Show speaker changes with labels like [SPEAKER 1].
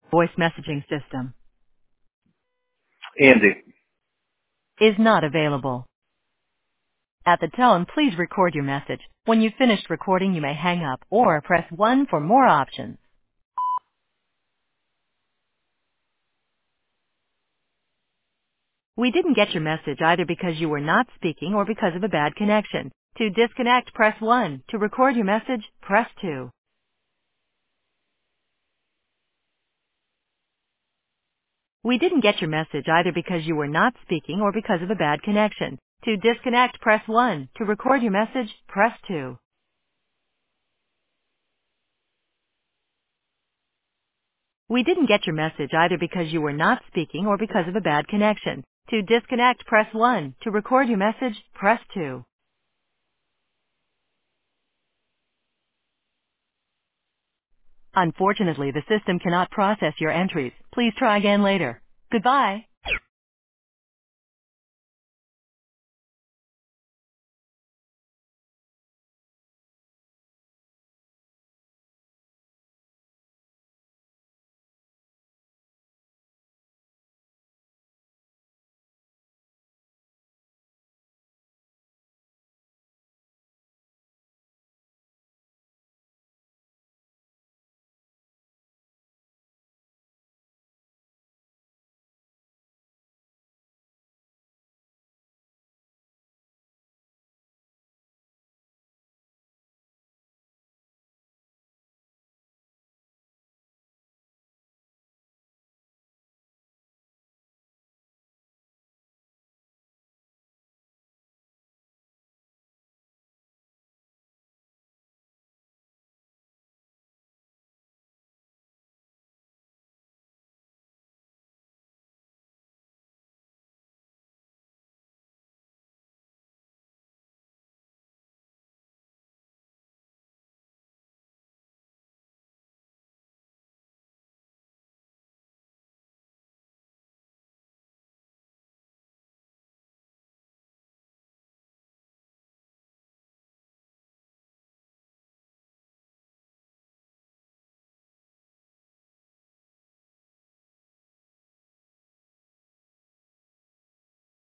[SPEAKER 1] Voice messaging system
[SPEAKER 2] Andy.
[SPEAKER 1] is not available. At the tone, please record your message. When you've finished recording, you may hang up or press 1 for more options. We didn't get your message either because you were not speaking or because of a bad connection. To disconnect, press 1. To record your message, press 2. We didn't get your message either because you were not speaking or because of a bad connection. To disconnect, press 1. To record your message, press 2. We didn't get your message either because you were not speaking or because of a bad connection. To disconnect, press 1. To record your message, press 2. Unfortunately, the system cannot process your entries. Please try again later. Goodbye.